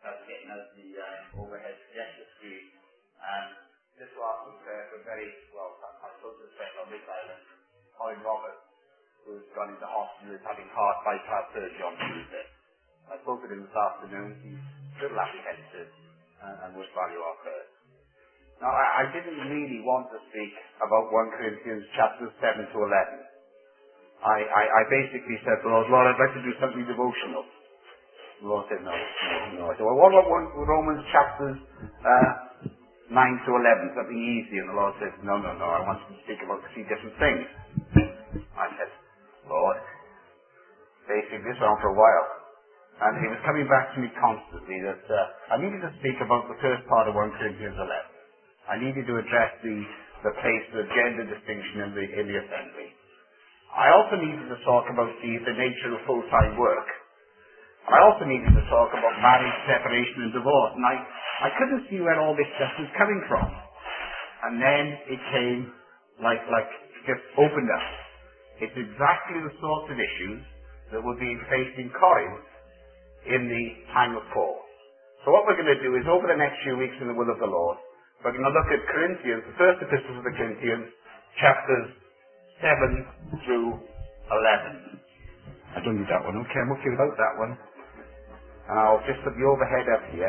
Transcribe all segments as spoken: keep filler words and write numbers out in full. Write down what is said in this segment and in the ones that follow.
uh, getting us the uh, overhead projector screen. And this was uh, for very, well, my closest friend on this island, Colin Roberts, who's gone into hospital, is having heart bypass surgery on Tuesday. I spoke to him this afternoon. He's a little apprehensive and, and would value our prayers. Now, I, I didn't really want to speak about First Corinthians chapters seven to eleven. I, I, I basically said to the Lord, Lord, I'd like to do something devotional. The Lord said, no, no, no. I said, well, what about one, Romans chapters uh, nine to eleven, something easy? And the Lord said, no, no, no, I want to speak about three different things. I said, Lord, basically this went on for a while. And he was coming back to me constantly that uh, I needed to speak about the first part of First Corinthians eleven. I needed to address the, the place of gender distinction in the, in the assembly. I also needed to talk about the, the nature of full-time work. I also needed to talk about marriage, separation and divorce. And I, I couldn't see where all this stuff was coming from. And then it came like, like just opened up. It's exactly the sorts of issues that were being faced in Corinth in the time of Paul. So what we're going to do is over the next few weeks in the will of the Lord, we're going to look at Corinthians, the first epistle of the Corinthians, chapters seven through eleven. I don't need that one. Okay, I'm okay without that one. And I'll just put the overhead up here.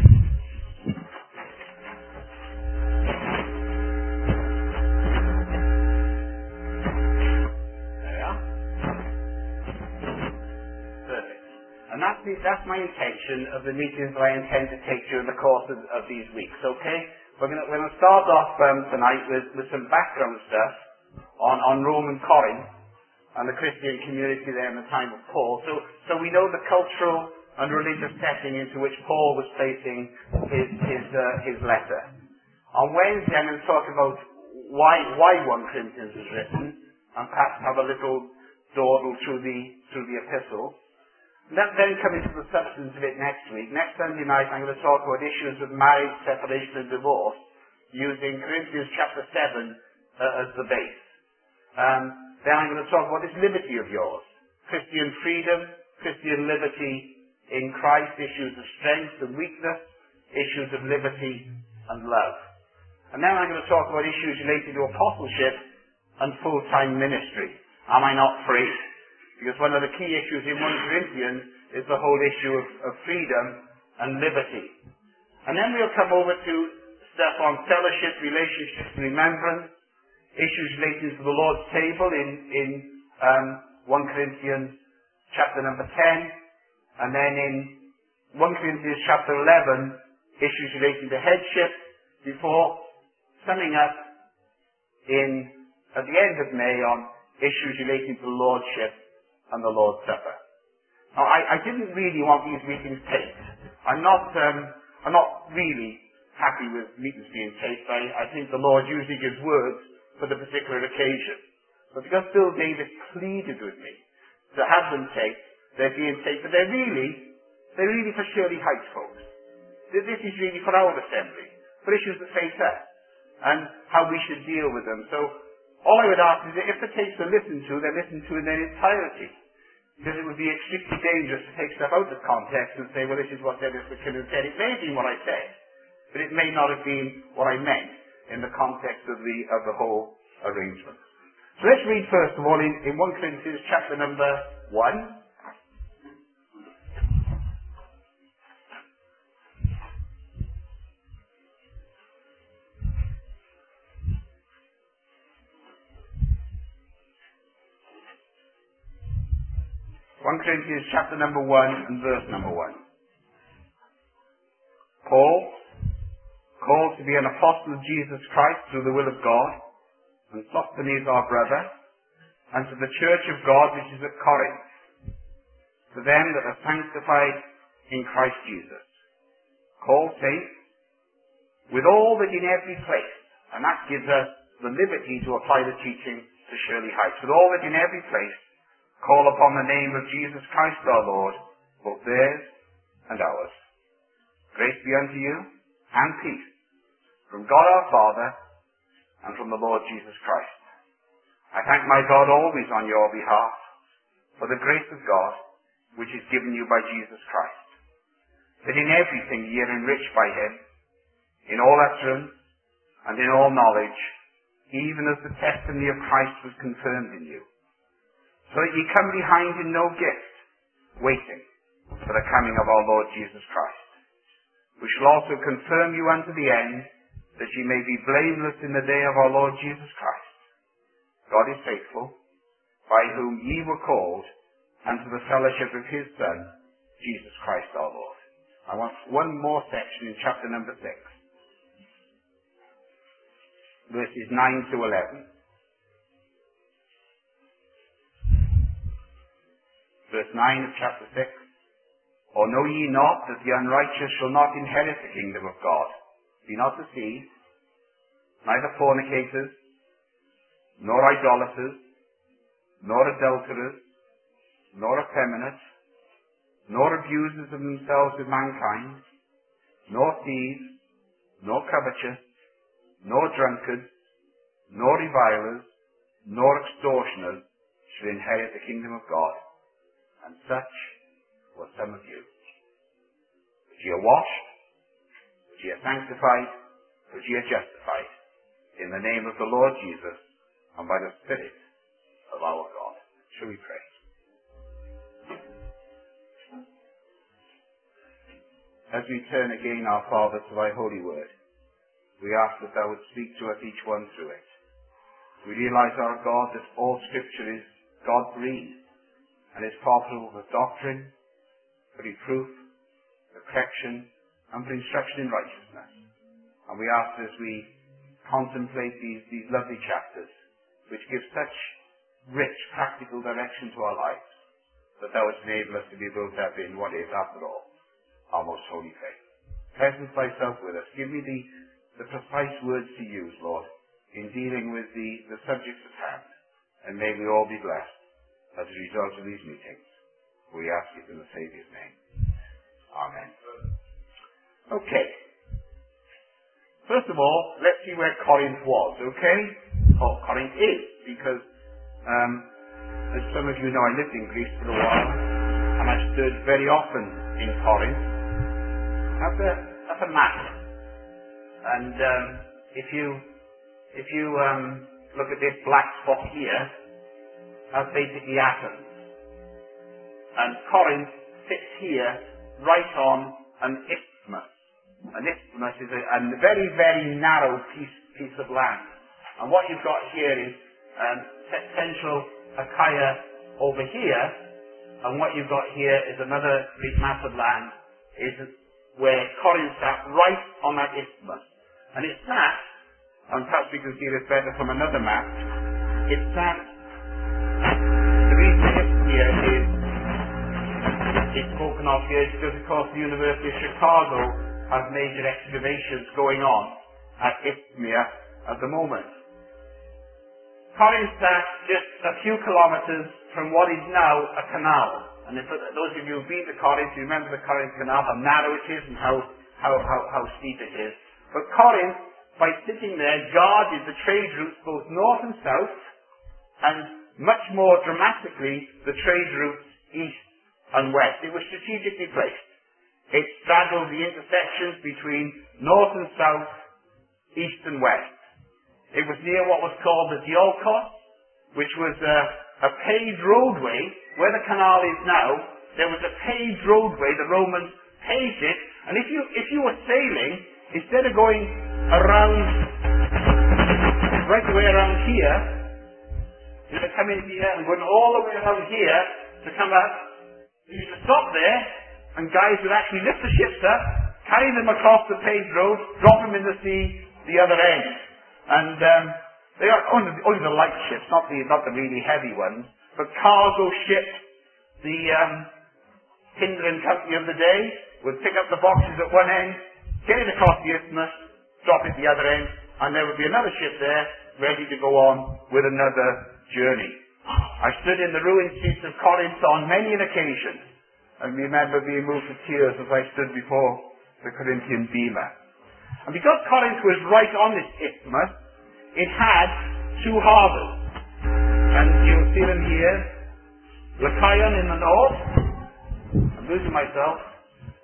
There we are. Perfect. And that's, the, that's my intention of the meetings that I intend to take during the course of, of these weeks, okay? We're going to, we're going to start off um, tonight with, with some background stuff on, on Roman Corinth and the Christian community there in the time of Paul. So, so we know the cultural and religious setting into which Paul was placing his, his, uh, his letter. On Wednesday I'm going to talk about why, why First Corinthians was written and perhaps have a little dawdle through the, through the epistle. Let's then come into the substance of it next week. Next Sunday night I'm going to talk about issues of marriage, separation and divorce using Corinthians chapter seven uh, as the base. Um, then I'm going to talk about this liberty of yours. Christian freedom, Christian liberty in Christ, issues of strength and weakness, issues of liberty and love. And then I'm going to talk about issues related to apostleship and full-time ministry. Am I not free? Because one of the key issues in First Corinthians is the whole issue of, of freedom and liberty. And then we'll come over to stuff on fellowship, relationships and remembrance, issues relating to the Lord's table in, in um, First Corinthians chapter number ten, and then in First Corinthians chapter eleven, issues relating to headship, before summing up in, at the end of May on issues relating to lordship and the Lord's Supper. Now, I, I didn't really want these meetings taped. I'm not, um, I'm not really happy with meetings being taped. I, I think the Lord usually gives words for the particular occasion. But because Bill Davis pleaded with me to have them taped, they're being taped, but they're really, they're really for Shirley Heights folks. This is really for our assembly, for issues that face us, and how we should deal with them. So, all I would ask is that if the tapes are listened to, they're listened to in their entirety. Because it would be extremely dangerous to take stuff out of context and say, well, this is what Dennis McKinnon said. It may have been what I said, but it may not have been what I meant in the context of the of the whole arrangement. So let's read first of all in, in First Corinthians chapter number one. First Corinthians chapter number one and verse number one. Paul, called to be an apostle of Jesus Christ through the will of God, and Sosthenes our brother, and to the church of God which is at Corinth, to them that are sanctified in Christ Jesus, called saints, with all that in every place, and that gives us the liberty to apply the teaching to Shirley Heights, with all that in every place, call upon the name of Jesus Christ our Lord, both theirs and ours. Grace be unto you, and peace, from God our Father, and from the Lord Jesus Christ. I thank my God always on your behalf, for the grace of God, which is given you by Jesus Christ. that in everything ye are enriched by him, in all utterance and in all knowledge, even as the testimony of Christ was confirmed in you, so that ye come behind in no gift, waiting for the coming of our Lord Jesus Christ, which shall also confirm you unto the end, that ye may be blameless in the day of our Lord Jesus Christ. God is faithful, by whom ye were called unto the fellowship of his Son, Jesus Christ our Lord. I want one more section in chapter number six. Verses nine to eleven. Verse nine of chapter six. Or know ye not that the unrighteous shall not inherit the kingdom of God? Be not deceived, neither fornicators, nor idolaters, nor adulterers, nor effeminate, nor abusers of themselves with mankind, nor thieves, nor covetous, nor drunkards, nor revilers, nor extortioners shall inherit the kingdom of God. And such were some of you. But ye are washed, but ye are sanctified, but ye are justified, in the name of the Lord Jesus, and by the Spirit of our God. Shall we pray? As we turn again, our Father, to thy holy word, we ask that thou would speak to us each one through it. We realize, our God, that all Scripture is God-breathed and is profitable for doctrine, for reproof, for correction, and for instruction in righteousness. And we ask, as we contemplate these, these lovely chapters, which give such rich practical direction to our lives, that thou wouldst enable us to be built up in what is, after all, our most holy faith. Presence thyself with us. Give me the, the precise words to use, Lord, in dealing with the, the subjects at hand. And may we all be blessed as a result of these meetings. We ask it in the Saviour's name. Amen. Okay. First of all, let's see where Corinth was, okay? Or Corinth is, because um, as some of you know, I lived in Greece for a while, and I stood very often in Corinth. That's a, that's a map. And um, if you if you um, look at this black spot here, that's basically Athens. And Corinth sits here right on an isthmus. An isthmus is a, a very, very narrow piece piece of land. And what you've got here is um, central Achaia over here, and what you've got here is another big mass of land, is where Corinth sat, right on that isthmus. And it sat, and perhaps we can see this better from another map, it sat, the reason it's here is, it's spoken of here is because, of course, the University of Chicago has major excavations going on at Isthmia at the moment. Corinth sat just a few kilometers from what is now a canal. And if those of you who've been to Corinth, you remember the Corinth Canal, how narrow it is and how, how, how, how steep it is. But Corinth, by sitting there, guarded the trade routes both north and south, and much more dramatically, the trade routes east and west. It was strategically placed. It straddled the intersections between north and south, east and west. It was near what was called the Diolkos, which was a, a paved roadway. Where the canal is now, there was a paved roadway. The Romans paved it, and if you if you were sailing, instead of going around right the way around here, you would come in here and going all the way around here to come up. You used to stop there, and guys would actually lift the ships up, carry them across the paved road, drop them in the sea, the other end. And um, they are only, only the light ships, not the not the really heavy ones. But cargo ships, the um, Tinder and Company of the day, would pick up the boxes at one end, get it across the isthmus, drop it at the other end, and there would be another ship there, ready to go on with another journey. I stood in the ruined streets of Corinth on many an occasion, and remember being moved to tears as I stood before the Corinthian bema. And because Corinth was right on this isthmus, it had two harbours. And you'll see them here. Lycaon in the north. I'm losing myself.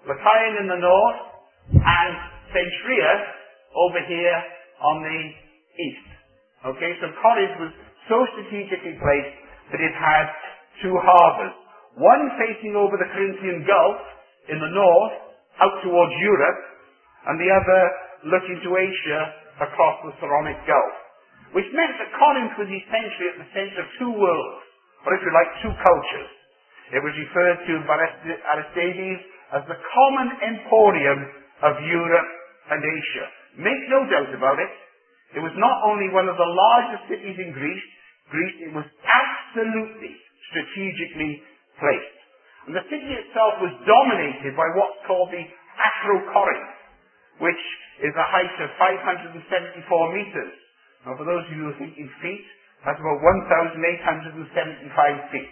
Lycaon in the north, and Centuria over here on the east. Okay, so Corinth was so strategically placed that it had two harbours. One facing over the Corinthian Gulf in the north, out towards Europe, and the other looking to Asia across the Saronic Gulf. Which meant that Corinth was essentially at the centre of two worlds, or if you like, two cultures. It was referred to by Aristides as the common emporium of Europe and Asia. Make no doubt about it, it was not only one of the largest cities in Greece, Greece, it was absolutely strategically placed. And the city itself was dominated by what's called the Acrocorinth, which is a height of five hundred seventy-four metres. Now for those of you who are thinking feet, that's about one thousand eight hundred seventy-five feet.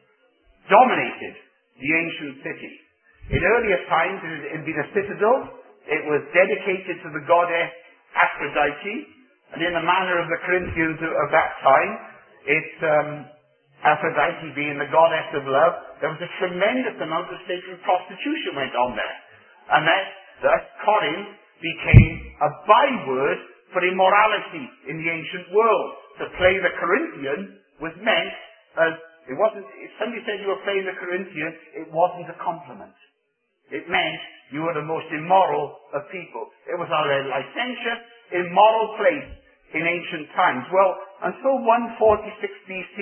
Dominated the ancient city. In earlier times it had been a citadel. It was dedicated to the goddess Aphrodite, and in the manner of the Corinthians of that time, it's um, Aphrodite being the goddess of love, there was a tremendous amount of sacred prostitution went on there. And that, thus Corinth became a byword for immorality in the ancient world. To play the Corinthian was meant as, it wasn't, if somebody said you were playing the Corinthian, it wasn't a compliment. It meant you were the most immoral of people. It was a licentious, immoral place in ancient times. Well, until one forty-six B C,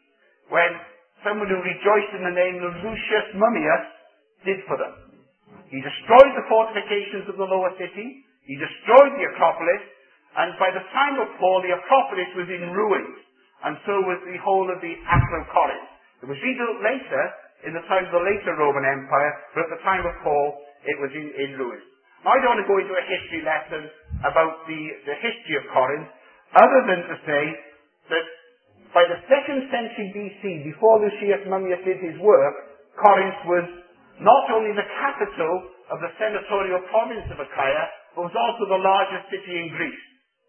when someone who rejoiced in the name of Lucius Mummius did for them. He destroyed the fortifications of the lower city, he destroyed the Acropolis, and by the time of Paul, the Acropolis was in ruins, and so was the whole of the Acrocorinth. It was rebuilt later, in the time of the later Roman Empire, but at the time of Paul, it was in, in ruins. Now, I don't want to go into a history lesson about the, the history of Corinth, other than to say that by the second century B C, before Lucius Mummius did his work, Corinth was not only the capital of the senatorial province of Achaia, but was also the largest city in Greece.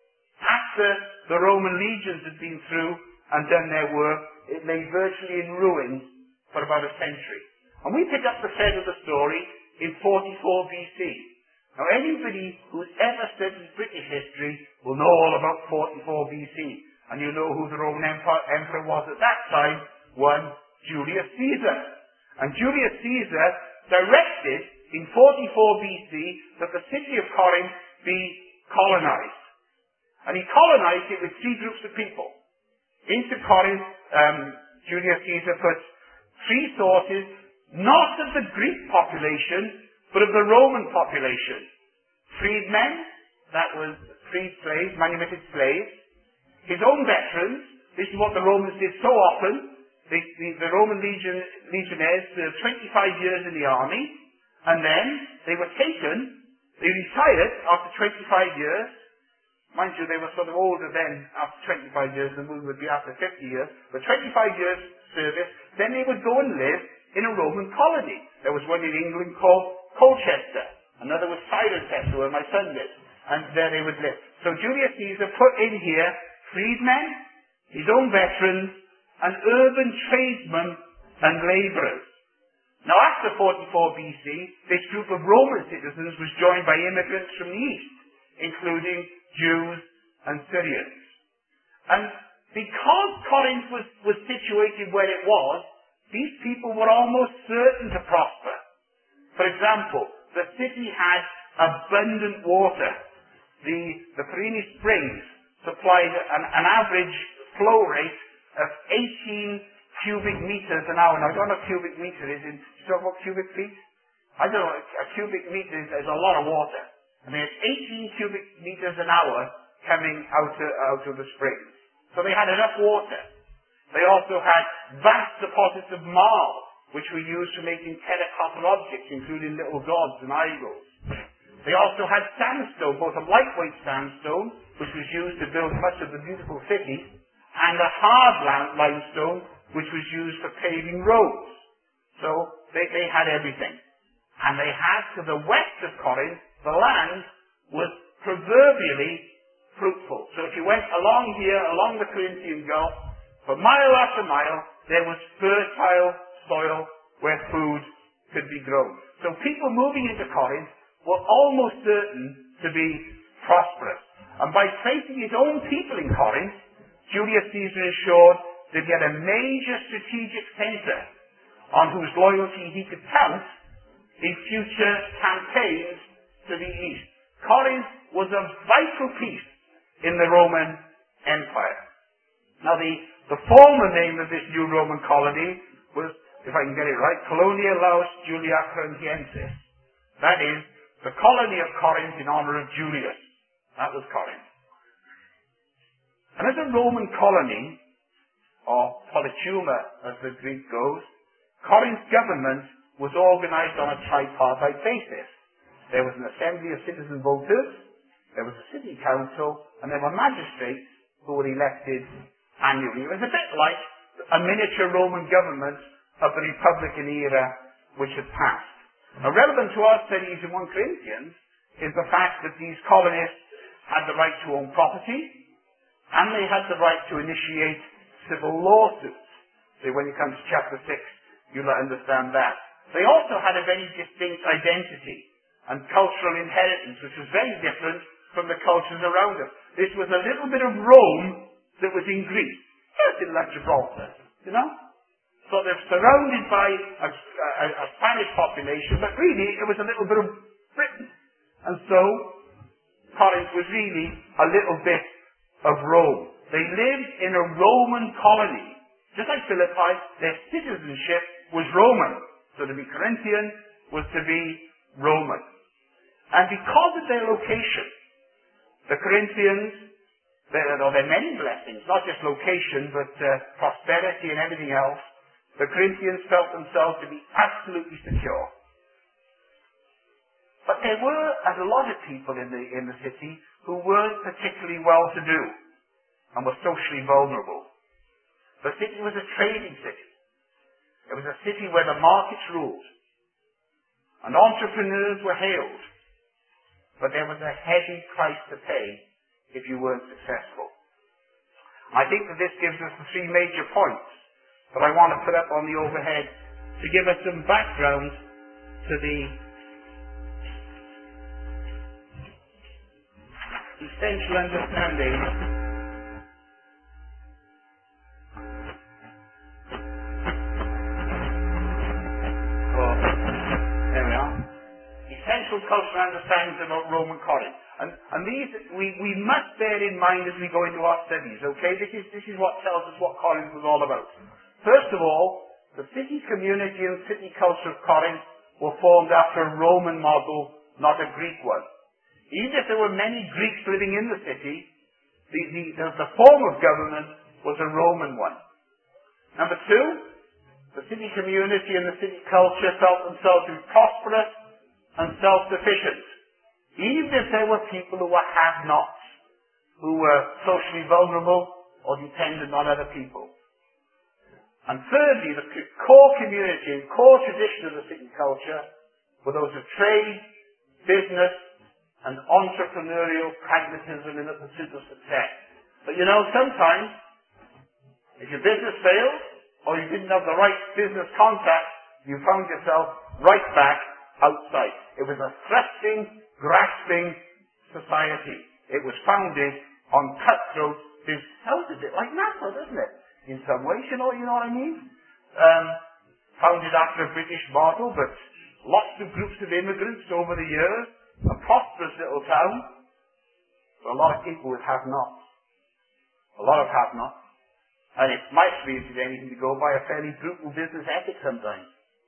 After the Roman legions had been through and done their work, it lay virtually in ruins for about a century. And we pick up the thread of the story in forty-four B C. Now anybody who's ever studied British history will know all about forty-four B C. And you know who the Roman Empire, Emperor was at that time, one Julius Caesar. And Julius Caesar directed in forty-four B C that the city of Corinth be colonized. And he colonized it with three groups of people. Into Corinth, um, Julius Caesar put three sources, not of the Greek population, but of the Roman population. Freedmen, that was freed slaves, manumitted slaves. His own veterans, this is what the Romans did so often. The, the, the Roman legion, legionnaires served twenty-five years in the army, and then they were taken, they retired after twenty-five years. Mind you, they were sort of older then, after twenty-five years, the moon would be after fifty years, but twenty-five years service, then they would go and live in a Roman colony. There was one in England called Colchester, another was Cirencester, where my son lived, and there they would live. So Julius Caesar put in here freedmen, his own veterans, and urban tradesmen and labourers. Now after forty-four B C, this group of Roman citizens was joined by immigrants from the east, including Jews and Syrians. And because Corinth was, was situated where it was, these people were almost certain to prosper. For example, the city had abundant water. The, the Perini Springs supplied an, an average flow rate of eighteen cubic meters an hour. Now, I don't know what cubic meter is. In, you talk about cubic feet? I don't know. A cubic meter is, is a lot of water. And they had eighteen cubic meters an hour coming out of, out of the springs. So they had enough water. They also had vast deposits of marl, which were used for making terracotta objects, including little gods and idols. They also had sandstone, both a lightweight sandstone, which was used to build much of the beautiful city, and a hard limestone, which was used for paving roads. So they, they had everything. And they had, to the west of Corinth, the land was proverbially fruitful. So if you went along here, along the Corinthian Gulf, for mile after mile, there was fertile soil where food could be grown. So people moving into Corinth were almost certain to be prosperous. And by placing his own people in Corinth, Julius Caesar ensured that he had a major strategic centre on whose loyalty he could count in future campaigns to the east. Corinth was a vital piece in the Roman Empire. Now the, the former name of this new Roman colony was, if I can get it right, Colonia Laus Julia Corinthiensis. That is, the colony of Corinth in honour of Julius. That was Corinth. And as a Roman colony, or politeuma as the Greek goes, Corinth's government was organised on a tripartite basis. There was an assembly of citizen voters, there was a city council, and there were magistrates who were elected annually. It was a bit like a miniature Roman government of the Republican era which had passed. Now, relevant to our studies in First Corinthians is the fact that these colonists had the right to own property, and they had the right to initiate civil lawsuits. So when you come to chapter six, you'll understand that. They also had a very distinct identity and cultural inheritance, which was very different from the cultures around us. This was a little bit of Rome that was in Greece. Just in like Gibraltar, you know? So they're surrounded by a, a, a Spanish population, but really it was a little bit of Britain. And so Corinth was really a little bit of Rome. They lived in a Roman colony. Just like Philippi, their citizenship was Roman. So to be Corinthian was to be Roman. And because of their location, the Corinthians, there are many blessings, not just location, but uh, prosperity and everything else. The Corinthians felt themselves to be absolutely secure. But there were, as a lot of people in the, in the city, who weren't particularly well-to-do and were socially vulnerable. The city was a trading city. It was a city where the markets ruled and entrepreneurs were hailed. But there was a heavy price to pay if you weren't successful. I think that this gives us the three major points that I want to put up on the overhead to give us some background to the essential understanding of, there we are, essential cultural understandings about Roman Corinth. And, and these we, we must bear in mind as we go into our studies, okay? This is, this is what tells us what Corinth was all about. First of all, the city community and city culture of Corinth were formed after a Roman model, not a Greek one. Even if there were many Greeks living in the city, the, the, the, the form of government was a Roman one. Number two, the city community and the city culture felt themselves to be prosperous and self-sufficient. Even if there were people who were have-nots, who were socially vulnerable or dependent on other people. And thirdly, the core community and core tradition of the city culture were those of trade, business, and entrepreneurial pragmatism in the pursuit of success. But you know, sometimes, if your business failed, or you didn't have the right business contacts, you found yourself right back outside. It was a thrusting, grasping society. It was founded on cutthroat business. Sounds a bit like NASA, doesn't it? In some ways, you know, you know what I mean? Um, founded after a British model, but lots of groups of immigrants over the years. A prosperous little town. But a lot of people with have-nots. A lot of have-nots. And it might be, if there's anything to go by, a fairly brutal business ethic sometimes.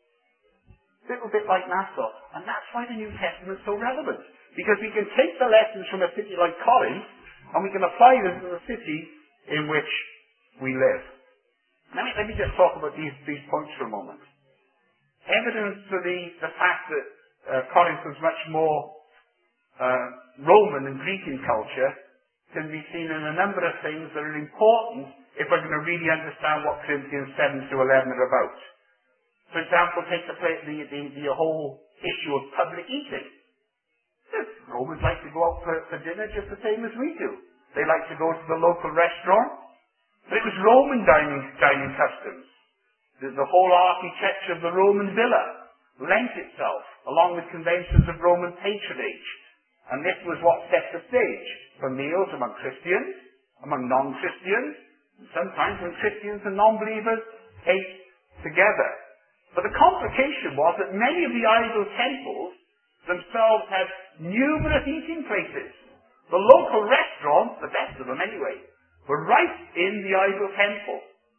A little bit like Nassau. And that's why the New Testament is so relevant. Because we can take the lessons from a city like Corinth, and we can apply them to the city in which we live. Let me, let me just talk about these, these points for a moment. Evidence for the, the fact that uh, Corinth was much more uh, Roman and Greek in culture can be seen in a number of things that are important if we're going to really understand what Corinthians seven to eleven are about. For example, take the, the, the, the whole issue of public eating. The Romans like to go out for, for dinner just the same as we do. They like to go to the local restaurant. But it was Roman dining, dining customs. The, the whole architecture of the Roman villa lent itself, along with conventions of Roman patronage. And this was what set the stage for meals among Christians, among non-Christians, and sometimes when Christians and non-believers ate together. But the complication was that many of the idol temples themselves had numerous eating places. The local restaurants, the best of them anyway, were right in the idol temple.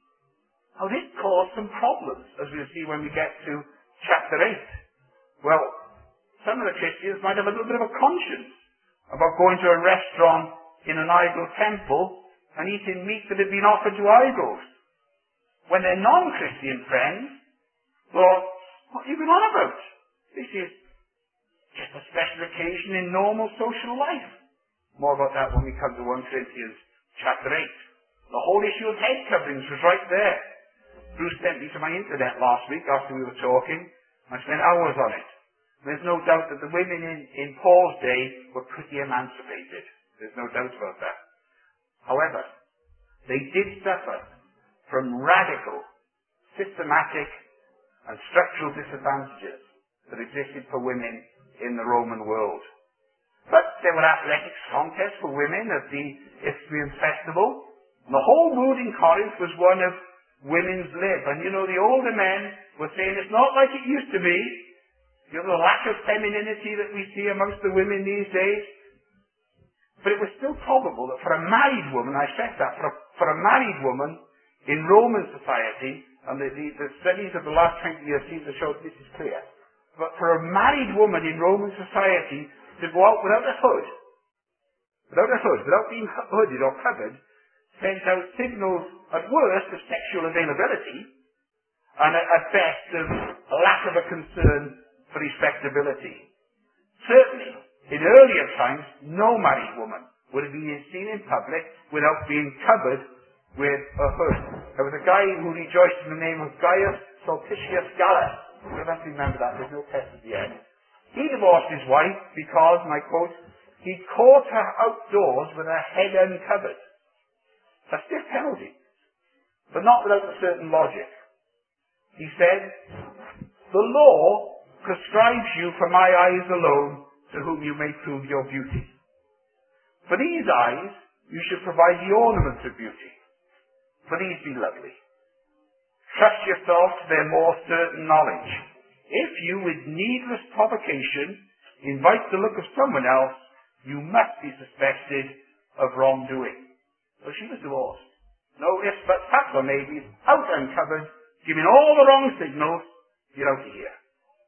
Now this caused some problems, as we'll see when we get to chapter eight. Well, some of the Christians might have a little bit of a conscience about going to a restaurant in an idol temple and eating meat that had been offered to idols. When their non-Christian friends thought, what are you going on about? This is just a special occasion in normal social life. More about that when we come to First Corinthians chapter eight. The whole issue of head coverings was right there. Bruce sent me to my internet last week after we were talking. I spent hours on it. There's no doubt that the women in, in Paul's day were pretty emancipated. There's no doubt about that. However, they did suffer from radical, systematic, and structural disadvantages that existed for women in the Roman world. But there were athletics contests for women at the Isthmian festival. And the whole mood in Corinth was one of women's lib. And you know, the older men were saying it's not like it used to be. You know, the lack of femininity that we see amongst the women these days. But it was still probable that for a married woman, I stress that, for a, for a married woman in Roman society, and the, the, the studies of the last twenty years seem to show that this is clear, but for a married woman in Roman society to go out without a hood, without a hood, without being hooded or covered, sent out signals at worst of sexual availability, and at, at best of a lack of a concern for respectability. Certainly, in earlier times, no married woman would have been seen in public without being covered with a hood. There was a guy who rejoiced in the name of Gaius Sulpicius Gallus. You don't have to remember that, there's no test at the end. He divorced his wife because, and I quote, he caught her outdoors with her head uncovered. A stiff penalty, but not without a certain logic. He said, the law prescribes you for my eyes alone, to whom you may prove your beauty. For these eyes, you should provide the ornaments of beauty. For these be lovely. Trust yourself to their more certain knowledge. If you, with needless provocation, invite the look of someone else, you must be suspected of wrongdoing. So she was divorced. No ifs, buts, perhaps, or maybes, out uncovered, giving all the wrong signals, you're out of here.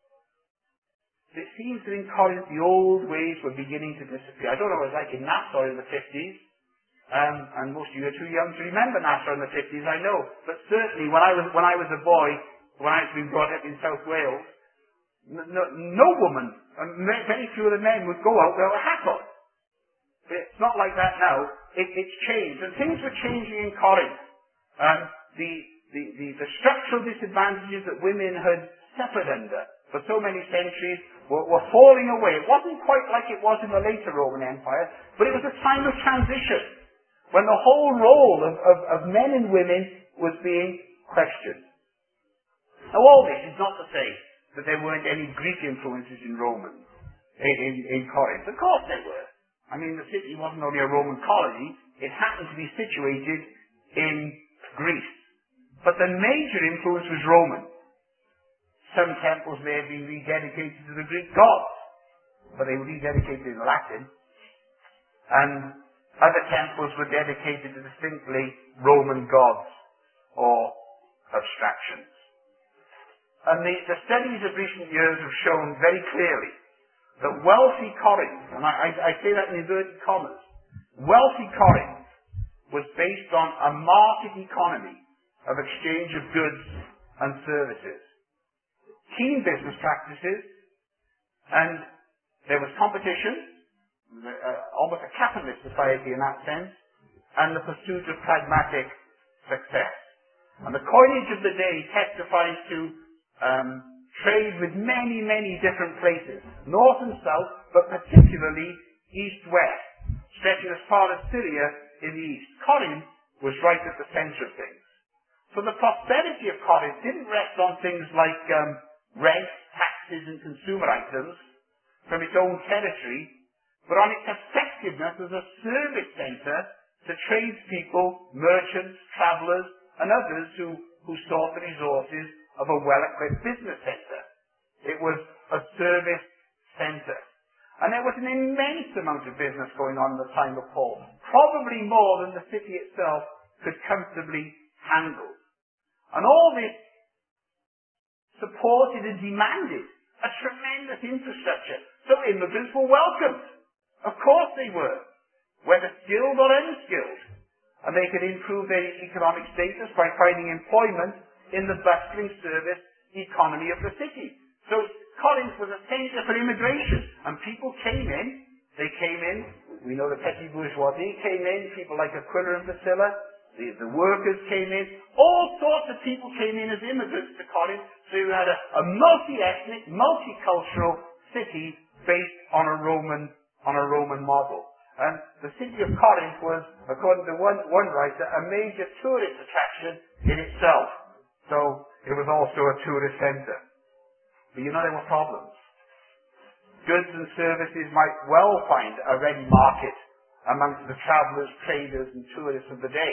It seems that in Corinth the old ways were beginning to disappear. I don't know what it was like in Nassau in the fifties, um, and most of you are too young to remember Nassau in the fifties, I know. But certainly when I was when I was a boy, when I was being brought up in South Wales, no, no woman, and very few of the men would go out without a hat on. It's not like that now. It, it's changed, and things were changing in Corinth. Um, the, the, the, the structural disadvantages that women had suffered under for so many centuries were, were falling away. It wasn't quite like it was in the later Roman Empire, but it was a time of transition when the whole role of, of, of men and women was being questioned. Now all this is not to say that there weren't any Greek influences in Roman, in, in, in Corinth. Of course there were. I mean, the city wasn't only a Roman colony, it happened to be situated in Greece. But the major influence was Roman. Some temples may have been rededicated to the Greek gods, but they were rededicated in Latin. And other temples were dedicated to distinctly Roman gods or abstractions. And the, the studies of recent years have shown very clearly that wealthy Corinth, and I, I, I say that in inverted commas, wealthy Corinth was based on a market economy of exchange of goods and services. Keen business practices, and there was competition, uh, almost a capitalist society in that sense, and the pursuit of pragmatic success. And the coinage of the day testifies to um, trade with many, many different places, north and south, but particularly east-west, stretching as far as Syria in the east. Corinth was right at the center of things. So the prosperity of Corinth didn't rest on things like um, rent, taxes, taxes and consumer items from its own territory, but on its effectiveness as a service centre to tradespeople, merchants, travellers, and others who, who sought the resources of a well-equipped business centre. It was a service centre. And there was an immense amount of business going on in the time of Paul, probably more than the city itself could comfortably handle. And all this supported and demanded a tremendous infrastructure. So immigrants were welcomed. Of course they were, whether skilled or unskilled. And they could improve their economic status by finding employment in the bustling service economy of the city. So Corinth was a centre for immigration, and people came in. They came in. We know the petty bourgeoisie came in. People like Aquila and Priscilla. The, the workers came in. All sorts of people came in as immigrants to Corinth. So you had a, a multi-ethnic, multicultural city based on a Roman on a Roman model. And the city of Corinth was, according to one, one writer, a major tourist attraction in itself. So it was also a tourist centre. But you know there were problems. Goods and services might well find a ready market amongst the travellers, traders and tourists of the day.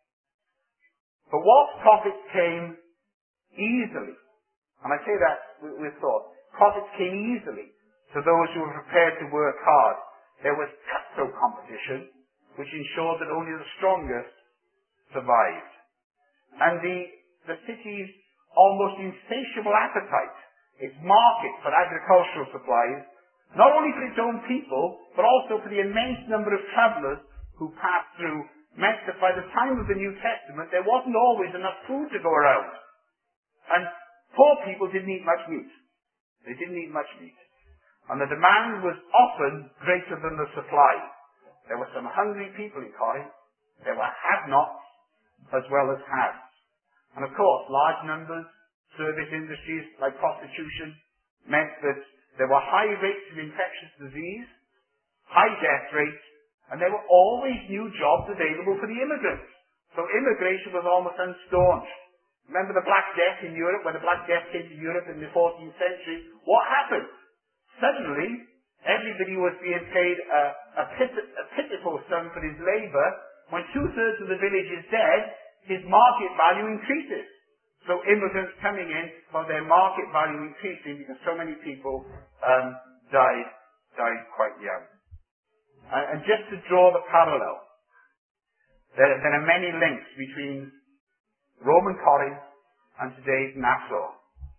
But whilst profits came easily, and I say that with, with thought, profits came easily to those who were prepared to work hard. There was cutthroat competition, which ensured that only the strongest survived. And the, the city's almost insatiable appetite, its market for agricultural supplies, not only for its own people, but also for the immense number of travellers who passed through, meant that by the time of the New Testament, there wasn't always enough food to go around. And poor people didn't eat much meat. They didn't eat much meat. And the demand was often greater than the supply. There were some hungry people in Corinth. There were have-nots as well as haves. And of course, large numbers, service industries like prostitution, meant that there were high rates of infectious disease, high death rates, and there were always new jobs available for the immigrants. So immigration was almost unstaunched. Remember the Black Death in Europe? When the Black Death came to Europe in the fourteenth century, what happened? Suddenly, everybody was being paid a, a, pit, a pitiful sum for his labour. When two-thirds of the village is dead, his market value increases. So immigrants coming in, for their market value increasing because so many people um, died, died quite young. And, and just to draw the parallel, there, there are many links between Roman Corinth and today's Nassau.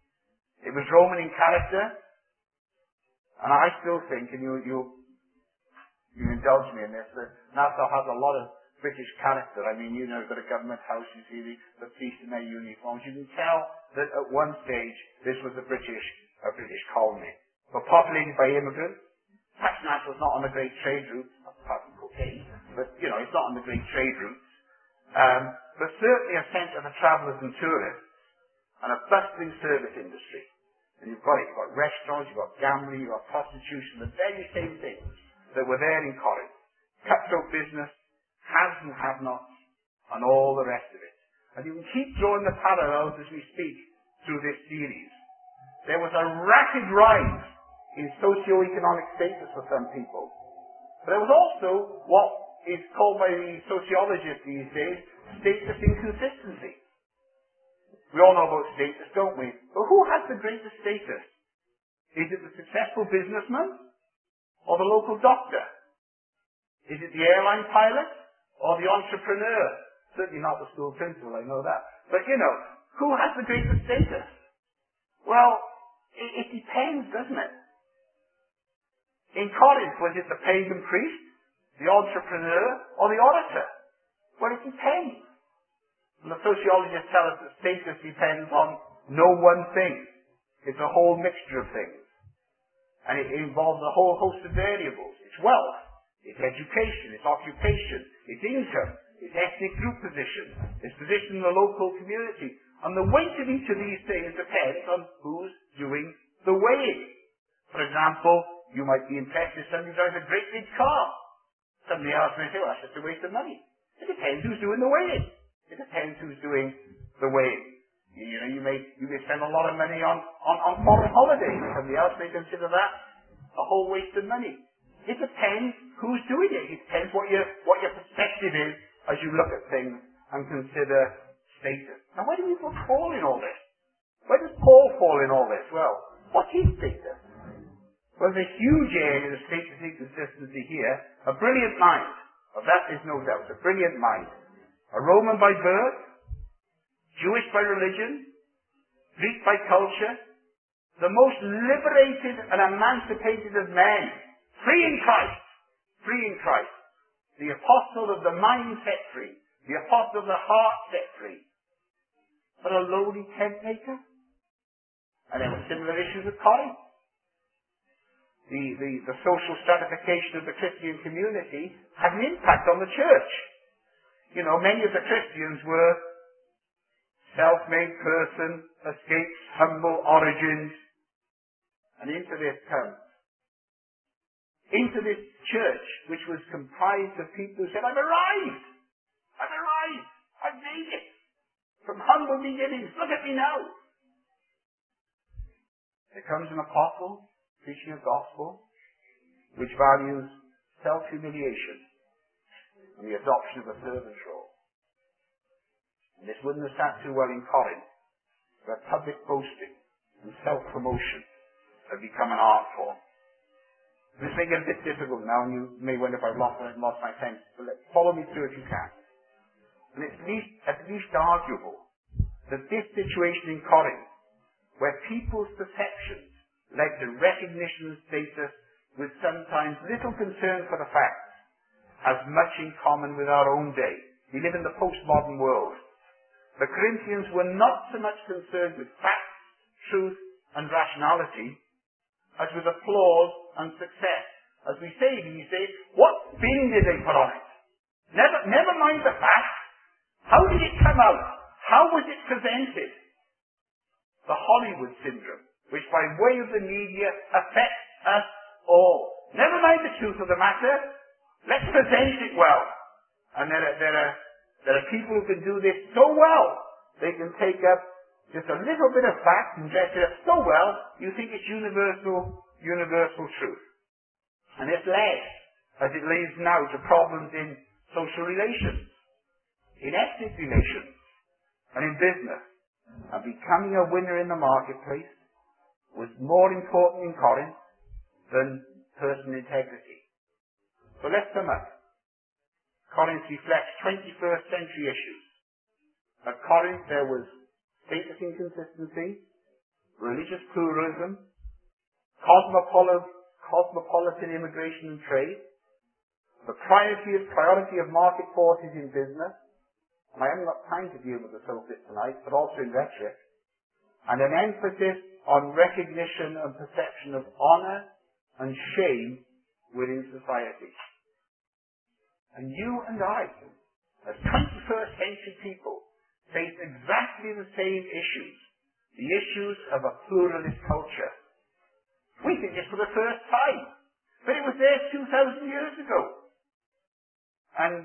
It was Roman in character, and I still think, and you, you, you indulge me in this, that Nassau has a lot of British character. I mean, you know, you've got a government house, you see the, the police in their uniforms. You can tell that at one stage this was a British, a British colony. But populated by immigrants. Perhaps Nassau's not on the great trade routes, apart from cocaine, but, you know, it's not on the great trade routes. Um, but certainly a centre for travellers and tourists, and a bustling service industry. And you've got it, you've got restaurants, you've got gambling, you've got prostitution, the very same things that were there in Corinth. Cutthroat business, haves and have-nots, and all the rest of it. And you can keep drawing the parallels as we speak through this series. There was a rapid rise in socio-economic status for some people. But there was also what is called by the sociologists these days, status inconsistency. We all know about status, don't we? But who has the greatest status? Is it the successful businessman or the local doctor? Is it the airline pilot or the entrepreneur? Certainly not the school principal, I know that. But, you know, who has the greatest status? Well, it, it depends, doesn't it? In Corinth, was it the pagan priest, the entrepreneur, or the orator? Well, it depends. And the sociologists tell us that status depends on no one thing. It's a whole mixture of things. And it involves a whole host of variables. It's wealth, it's education, it's occupation, it's income, it's ethnic group position, it's position in the local community. And the weight of each of these things depends on who's doing the weighing. For example, you might be impressed if somebody drives a great big car. Somebody else may say, well, that's just a waste of money. It depends who's doing the weighing. It depends who's doing the weighing. You, you know, you may you may spend a lot of money on, on, on foreign holidays. Somebody else may consider that a whole waste of money. It depends who's doing it. It depends what your what your perspective is as you look at things and consider status. Now, where do people fall in all this? Where does Paul fall in all this? Well, what's his status? Well, there's a huge area of status inconsistency here. A brilliant mind. Of that is no doubt. A brilliant mind. A Roman by birth, Jewish by religion, Greek by culture, the most liberated and emancipated of men, free in Christ, free in Christ, the apostle of the mind set free, the apostle of the heart set free, but a lowly tent maker. And there were similar issues with Corinth. The, the, the social stratification of the Christian community had an impact on the church. You know, many of the Christians were self-made person, escapes humble origins, and into this comes. Into this church, which was comprised of people who said, I've arrived! I've arrived! I've made it! From humble beginnings, look at me now! There comes an apostle preaching a gospel which values self-humiliation and the adoption of a servant's role. And this wouldn't have sat too well in Corinth, where public boasting and self-promotion have become an art form. This may get a bit difficult now, and you may wonder if I've lost, lost my sense, but let, follow me through if you can. And it's at least, at least arguable that this situation in Corinth, where people's perceptions led to recognition and status with sometimes little concern for the facts, has much in common with our own day. We live in the postmodern world. The Corinthians were not so much concerned with facts, truth, and rationality as with applause and success. As we say these days, what spin did they put on it? Never, never mind the facts. How did it come out? How was it presented? The Hollywood syndrome, which by way of the media affects us all. Never mind the truth of the matter. Let's present it well. And there are, there are, there are people who can do this so well. They can take up just a little bit of fact and dress it up so well, you think it's universal, universal truth. And it's led, as it leads now, to problems in social relations, in ethnic relations, and in business. And becoming a winner in the marketplace was more important in Corinth than personal integrity. So let's sum up. Corinth reflects twenty-first century issues. At Corinth there was status inconsistency, religious pluralism, cosmopolitan, cosmopolitan immigration and trade, the priority of, priority of market forces in business, and I haven't got time to deal with the subject tonight, but also in rhetoric, and an emphasis on recognition and perception of honour and shame within society. And you and I, as twenty-first century people, face exactly the same issues, the issues of a pluralist culture. We think this for the first time, but it was there two thousand years ago. And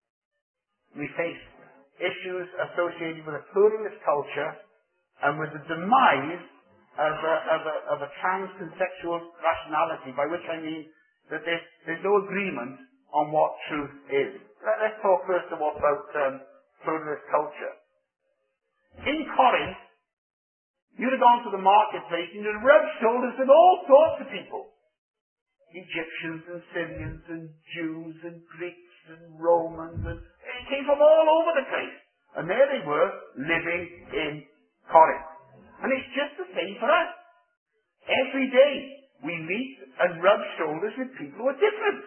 we face issues associated with a pluralist culture and with the demise of a, of a, of a trans-conceptual rationality, by which I mean that there's, there's no agreement on what truth is. Let, let's talk first of all about um, pluralist culture. In Corinth, you'd have gone to the marketplace and you'd have rubbed shoulders with all sorts of people. Egyptians and Syrians and Jews and Greeks and Romans, and it came from all over the place. And there they were, living in Corinth. And it's just the same for us. Every day we meet and rub shoulders with people who are different.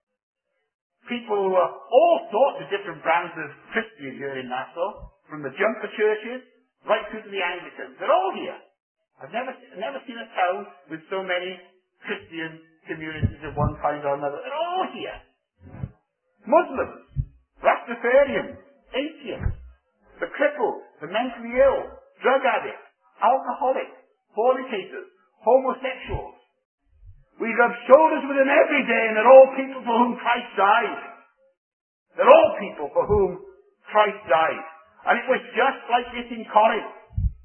People who are all sorts of different brands of Christian here in Nassau, from the jumper churches right through to the Anglicans. They're all here. I've never, never seen a town with so many Christian communities of one kind or another. They're all here. Muslims, Rastafarians, atheists, the crippled, the mentally ill, drug addicts, alcoholics, fornicators, homosexuals. We rub shoulders with them every day, and they're all people for whom Christ died. They're all people for whom Christ died. And it was just like this in Corinth.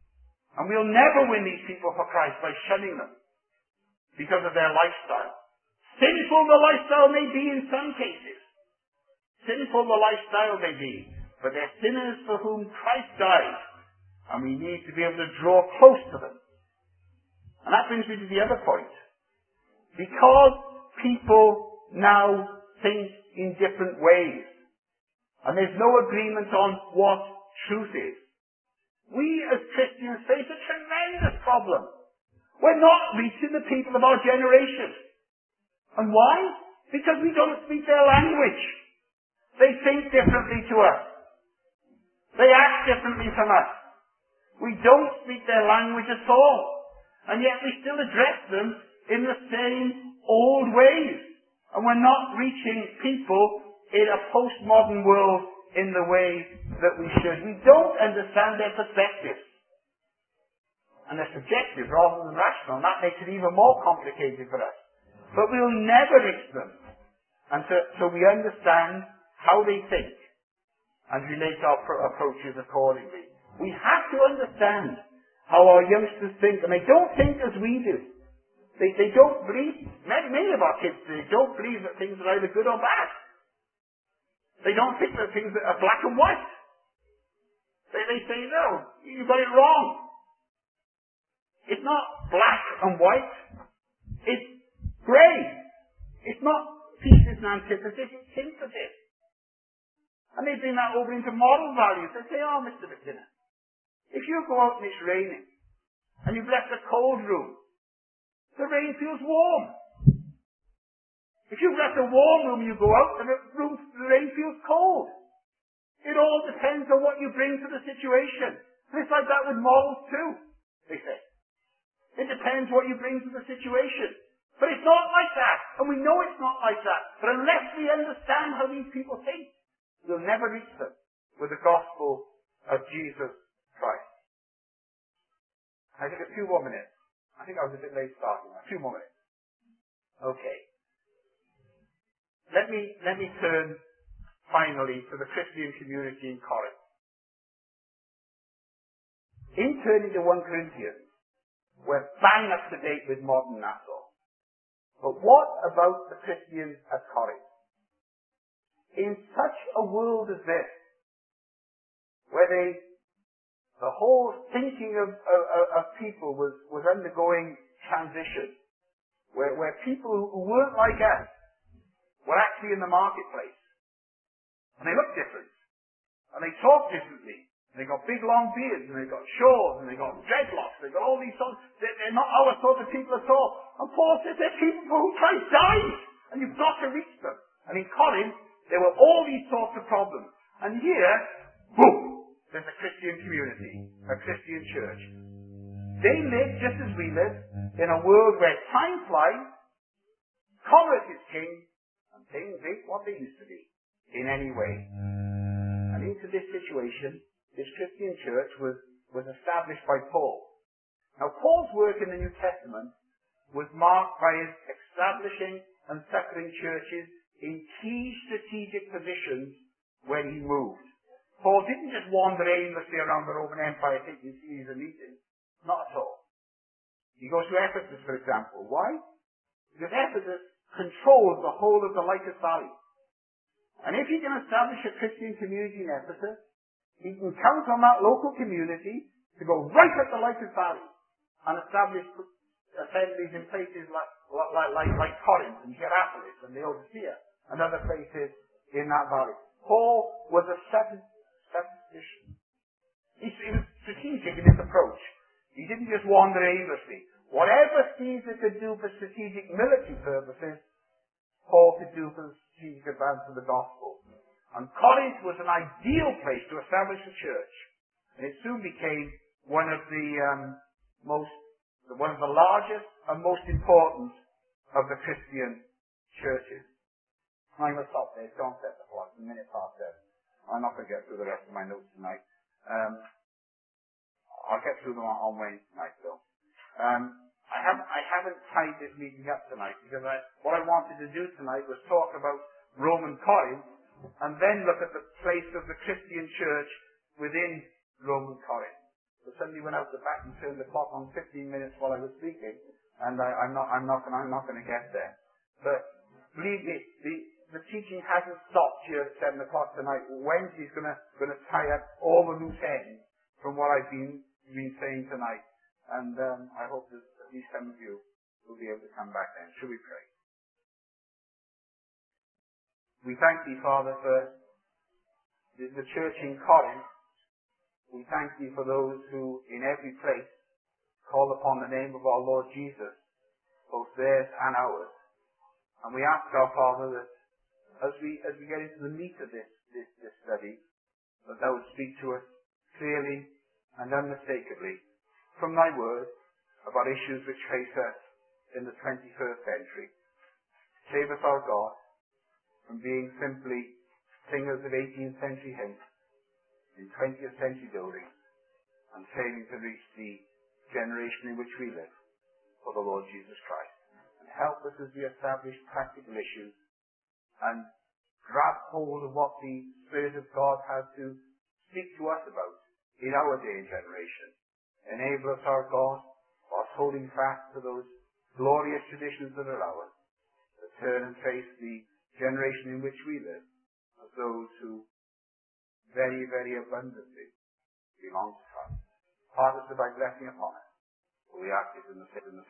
And we'll never win these people for Christ by shunning them because of their lifestyle. Sinful the lifestyle may be in some cases. Sinful the lifestyle may be. But they're sinners for whom Christ died. And we need to be able to draw close to them. And that brings me to the other point. Because people now think in different ways, and there's no agreement on what truth is, we as Christians face a tremendous problem. We're not reaching the people of our generation. And why? Because we don't speak their language. They think differently to us. They act differently from us. We don't speak their language at all. And yet we still address them in the same old ways. And we're not reaching people in a postmodern world in the way that we should. We don't understand their perspectives. And they're subjective rather than rational. And that makes it even more complicated for us. But we'll never reach them until so we understand how they think and relate our pro- approaches accordingly. We have to understand how our youngsters think, and they don't think as we do. They, they don't believe, many, many of our kids, they don't believe that things are either good or bad. They don't think that things are black and white. They, they say, no, you got it wrong. It's not black and white. It's grey. It's not thesis and antithesis, it's synthesis. And they bring that over into moral values. They say, oh, Mister McKinnon, if you go out and it's raining, and you've left a cold room, the rain feels warm. If you've left a warm room, you go out, and the, room, the rain feels cold. It all depends on what you bring to the situation. And it's like that with morals too, they say. It depends what you bring to the situation. But it's not like that. And we know it's not like that. But unless we understand how these people think, we'll never reach them with the gospel of Jesus Christ. I think a few more minutes. I think I was a bit late starting. A few more minutes. Okay. Let me, let me turn finally to the Christian community in Corinth. In turning to First Corinthians, we're bang up to date with modern Nassau. But what about the Christians at Corinth? In such a world as this, where they, the whole thinking of, of, of people was, was undergoing transition, where, where people who weren't like us were actually in the marketplace. And they looked different. And they talked differently. And they got big long beards, and they got shawls, and they got dreadlocks, they got all these sorts. They're, they're not our sort of people at all. And Paul says they're people for whom Christ died. And you've got to reach them. And in Corinth, there were all these sorts of problems. And here, boom, there's a Christian community, a Christian church. They live just as we live, in a world where time flies, commerce is king, and things ain't what they used to be, in any way. And into this situation, this Christian church was, was established by Paul. Now, Paul's work in the New Testament was marked by his establishing and succouring churches in key strategic positions when he moved. Paul didn't just wander aimlessly around the Roman Empire taking series of meetings. Not at all. He goes to Ephesus, for example. Why? Because Ephesus controls the whole of the Lycus Valley. And if he can establish a Christian community in Ephesus, he can count on that local community to go right up the Lycus Valley and establish assemblies in places like, like, like, like Corinth and Hierapolis and Laodicea and other places in that valley. Paul was a statistician. He was strategic in his approach. He didn't just wander aimlessly. Whatever Caesar could do for strategic military purposes, Paul could do for the strategic advance of the gospel. And Corinth was an ideal place to establish a church. And it soon became one of the um, most, one of the largest and most important of the Christian churches. I must stop there. It's gone seven o'clock. It's a minute past seven. I'm not going to get through the rest of my notes tonight. Um, I'll get through them on, on Wednesday night, though. Um, I haven't, I haven't tied this meeting up tonight because I, what I wanted to do tonight was talk about Roman Corinth and then look at the place of the Christian church within Roman Corinth. But somebody went out the back and turned the clock on fifteen minutes while I was speaking, and I, I'm not, I'm not, I'm not going to get there. But believe me, the the teaching hasn't stopped here at seven o'clock tonight. Wednesday's going to going to tie up all the loose ends from what I've been been saying tonight, and um, I hope that at least some of you will be able to come back then. Shall we pray? We thank Thee, Father, for the, the church in Corinth. We thank Thee for those who, in every place, call upon the name of our Lord Jesus, both theirs and ours. And we ask our Father that as we as we get into the meat of this, this, this study, that Thou would speak to us clearly and unmistakably from Thy Word about issues which face us in the twenty-first century. Save us, our God, from being simply singers of eighteenth century hymns in twentieth century buildings and failing to reach the generation in which we live for the Lord Jesus Christ. And help us as we establish practical issues and grab hold of what the Spirit of God has to speak to us about in our day and generation. Enable us, our God, whilst holding fast to those glorious traditions that are ours, to turn and face the generation in which we live as those who very, very abundantly belong to Christ. Part us by blessing upon us. For we ask it in the